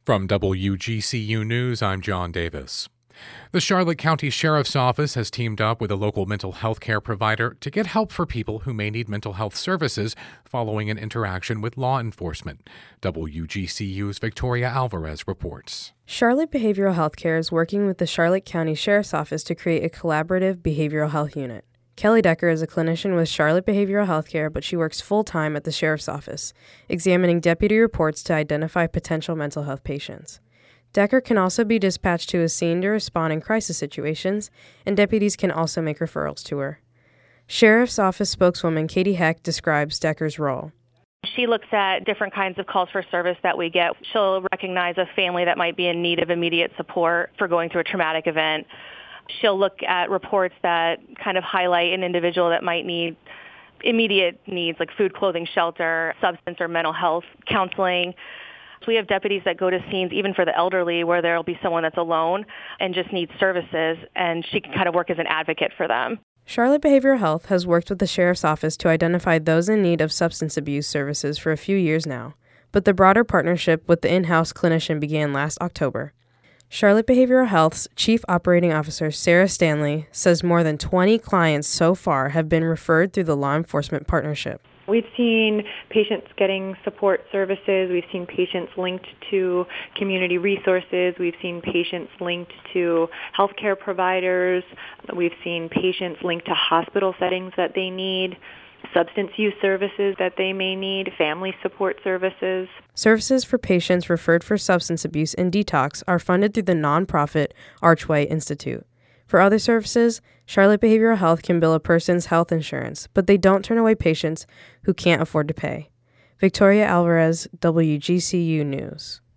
From WGCU News, I'm John Davis. The Charlotte County Sheriff's Office has teamed up with a local mental health care provider to get help for people who may need mental health services following an interaction with law enforcement. WGCU's Victoria Alvarez reports. Charlotte Behavioral Health Care is working with the Charlotte County Sheriff's Office to create a collaborative behavioral health unit. Kelly Decker is a clinician with Charlotte Behavioral Health Care, but she works full-time at the Sheriff's Office, examining deputy reports to identify potential mental health patients. Decker can also be dispatched to a scene to respond in crisis situations, and deputies can also make referrals to her. Sheriff's Office spokeswoman Katie Heck describes Decker's role. She looks at different kinds of calls for service that we get. She'll recognize a family that might be in need of immediate support for going through a traumatic event. She'll look at reports that kind of highlight an individual that might need immediate needs like food, clothing, shelter, substance or mental health counseling. We have deputies that go to scenes even for the elderly where there will be someone that's alone and just needs services, and she can kind of work as an advocate for them. Charlotte Behavioral Health has worked with the Sheriff's Office to identify those in need of substance abuse services for a few years now, but the broader partnership with the in-house clinician began last October. Charlotte Behavioral Health's Chief Operating Officer, Sarah Stanley, says more than 20 clients so far have been referred through the law enforcement partnership. We've seen patients getting support services. We've seen patients linked to community resources. We've seen patients linked to healthcare providers. We've seen patients linked to hospital settings that they need, substance use services that they may need, family support services. Services for patients referred for substance abuse and detox are funded through the nonprofit Archway Institute. For other services, Charlotte Behavioral Health can bill a person's health insurance, but they don't turn away patients who can't afford to pay. Victoria Alvarez, WGCU News.